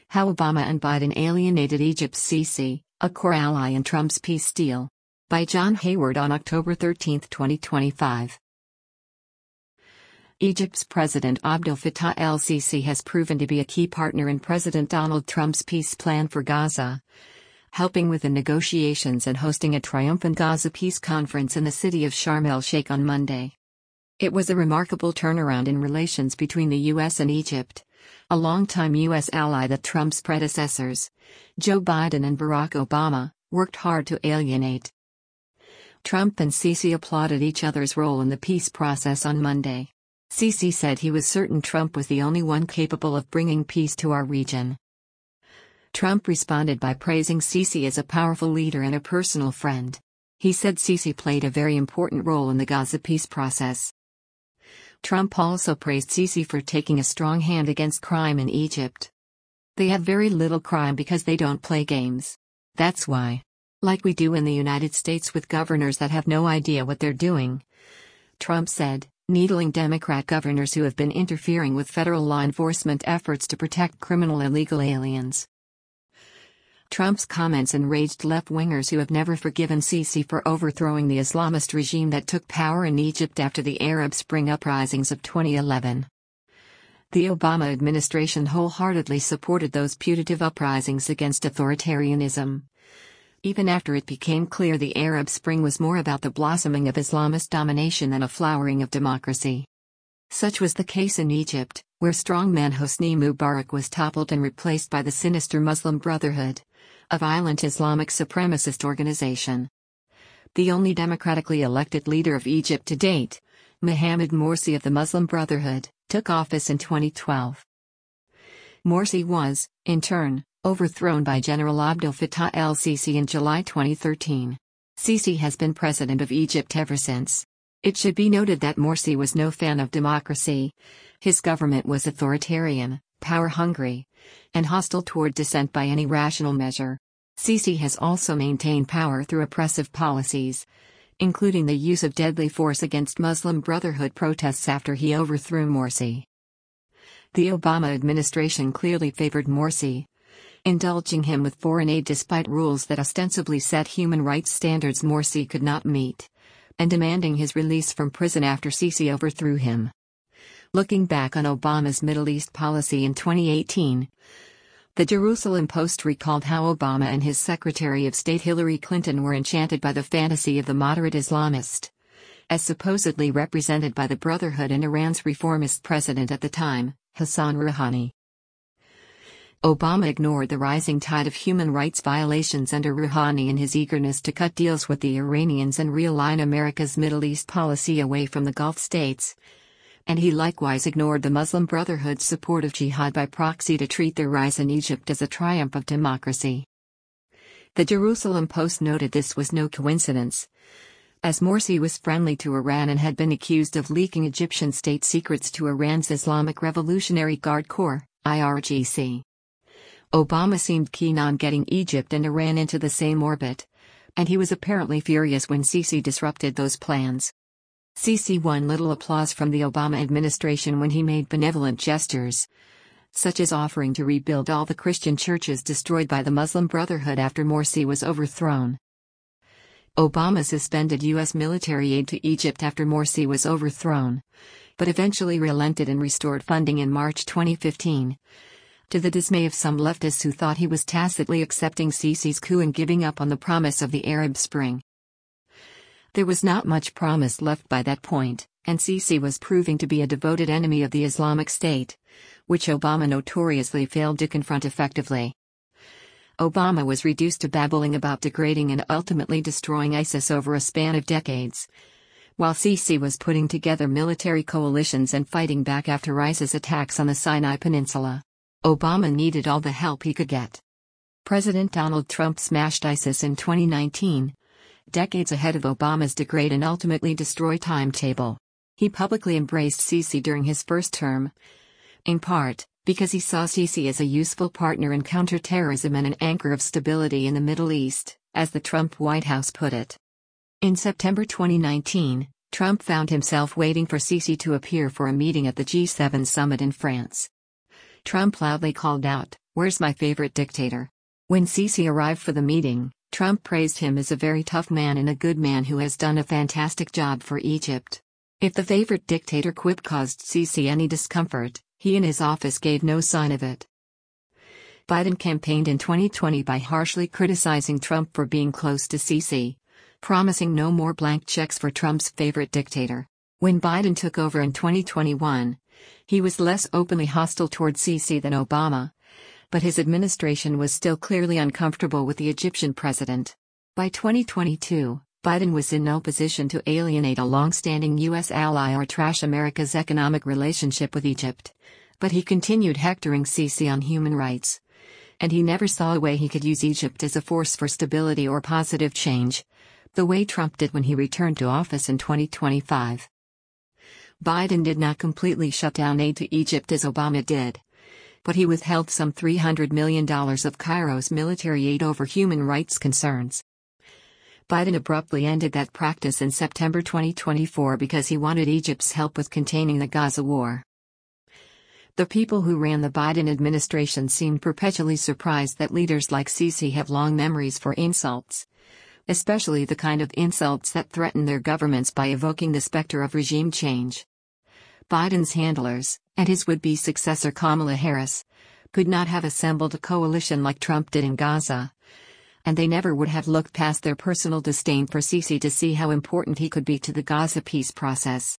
How Obama and Biden Alienated Egypt's Sisi, a core ally in Trump's peace deal. By John Hayward on October 13, 2025. Egypt's President Abdel Fattah el-Sisi has proven to be a key partner in President Donald Trump's peace plan for Gaza, helping with the negotiations and hosting a triumphant Gaza peace conference in the city of Sharm el-Sheikh on Monday. It was a remarkable turnaround in relations between the U.S. and Egypt, a longtime U.S. ally that Trump's predecessors, Joe Biden and Barack Obama, worked hard to alienate. Trump and Sisi applauded each other's role in the peace process on Monday. Sisi said he was certain Trump was the only one capable of bringing peace to our region. Trump responded by praising Sisi as a powerful leader and a personal friend. He said Sisi played a very important role in the Gaza peace process. Trump also praised Sisi for taking a strong hand against crime in Egypt. They have very little crime because they don't play games. That's why. Like we do in the United States with governors that have no idea what they're doing, Trump said, needling Democrat governors who have been interfering with federal law enforcement efforts to protect criminal illegal aliens. Trump's comments enraged left-wingers who have never forgiven Sisi for overthrowing the Islamist regime that took power in Egypt after the Arab Spring uprisings of 2011. The Obama administration wholeheartedly supported those putative uprisings against authoritarianism, even after it became clear the Arab Spring was more about the blossoming of Islamist domination than a flowering of democracy. Such was the case in Egypt, where strongman Hosni Mubarak was toppled and replaced by the sinister Muslim Brotherhood, a violent Islamic supremacist organization. The only democratically elected leader of Egypt to date, Mohamed Morsi of the Muslim Brotherhood, took office in 2012. Morsi was, in turn, overthrown by General Abdel Fattah el-Sisi in July 2013. Sisi has been president of Egypt ever since. It should be noted that Morsi was no fan of democracy. His government was authoritarian, power-hungry, and hostile toward dissent by any rational measure. Sisi has also maintained power through oppressive policies, including the use of deadly force against Muslim Brotherhood protests after he overthrew Morsi. The Obama administration clearly favored Morsi, indulging him with foreign aid despite rules that ostensibly set human rights standards Morsi could not meet, and demanding his release from prison after Sisi overthrew him. Looking back on Obama's Middle East policy in 2018, the Jerusalem Post recalled how Obama and his Secretary of State Hillary Clinton were enchanted by the fantasy of the moderate Islamist, as supposedly represented by the Brotherhood and Iran's reformist president at the time, Hassan Rouhani. Obama ignored the rising tide of human rights violations under Rouhani in his eagerness to cut deals with the Iranians and realign America's Middle East policy away from the Gulf states. And he likewise ignored the Muslim Brotherhood's support of jihad by proxy to treat their rise in Egypt as a triumph of democracy. The Jerusalem Post noted this was no coincidence, as Morsi was friendly to Iran and had been accused of leaking Egyptian state secrets to Iran's Islamic Revolutionary Guard Corps, IRGC. Obama seemed keen on getting Egypt and Iran into the same orbit, and he was apparently furious when Sisi disrupted those plans. Sisi won little applause from the Obama administration when he made benevolent gestures, such as offering to rebuild all the Christian churches destroyed by the Muslim Brotherhood after Morsi was overthrown. Obama suspended U.S. military aid to Egypt after Morsi was overthrown, but eventually relented and restored funding in March 2015, to the dismay of some leftists who thought he was tacitly accepting Sisi's coup and giving up on the promise of the Arab Spring. There was not much promise left by that point, and Sisi was proving to be a devoted enemy of the Islamic State, which Obama notoriously failed to confront effectively. Obama was reduced to babbling about degrading and ultimately destroying ISIS over a span of decades, while Sisi was putting together military coalitions and fighting back after ISIS attacks on the Sinai Peninsula. Obama needed all the help he could get. President Donald Trump smashed ISIS in 2019, decades ahead of Obama's degrade and ultimately destroy timetable. He publicly embraced Sisi during his first term, in part because he saw Sisi as a useful partner in counterterrorism and an anchor of stability in the Middle East, as the Trump White House put it. In September 2019, Trump found himself waiting for Sisi to appear for a meeting at the G7 summit in France. Trump loudly called out, Where's my favorite dictator? When Sisi arrived for the meeting, Trump praised him as a very tough man and a good man who has done a fantastic job for Egypt. If the favorite dictator quip caused Sisi any discomfort, he and his office gave no sign of it. Biden campaigned in 2020 by harshly criticizing Trump for being close to Sisi, promising no more blank checks for Trump's favorite dictator. When Biden took over in 2021, he was less openly hostile toward Sisi than Obama, but his administration was still clearly uncomfortable with the Egyptian president. By 2022, Biden was in no position to alienate a long-standing U.S. ally or trash America's economic relationship with Egypt, but he continued hectoring Sisi on human rights. And he never saw a way he could use Egypt as a force for stability or positive change, the way Trump did when he returned to office in 2025. Biden did not completely shut down aid to Egypt as Obama did, but he withheld some $300 million of Cairo's military aid over human rights concerns. Biden abruptly ended that practice in September 2024 because he wanted Egypt's help with containing the Gaza war. The people who ran the Biden administration seemed perpetually surprised that leaders like Sisi have long memories for insults, especially the kind of insults that threaten their governments by evoking the specter of regime change. Biden's handlers, and his would-be successor Kamala Harris, could not have assembled a coalition like Trump did in Gaza, and they never would have looked past their personal disdain for Sisi to see how important he could be to the Gaza peace process.